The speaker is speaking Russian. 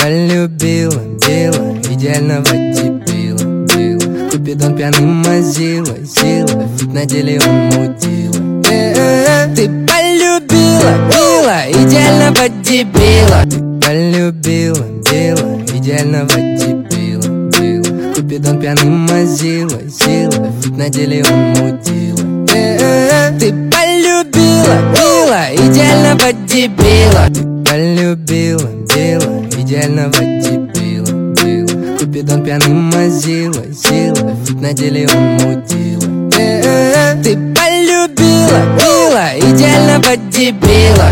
полюбила, била, идеального дебила, била. Купидон пьяный мазила, сила, ведь на деле он мудила. Ты полюбила, била, идеального дебила. Ты полюбила, била, идеального дебила, била. Купидон пьяный мазила, сила, ведь на деле он мудила. Ты полюбила, била, идеального дебила. Ты полюбила, била, идеального дебила, била. Купидон пьяный мазила, сила, ведь на деле он мудила. Ты полюбила, била, идеального дебила.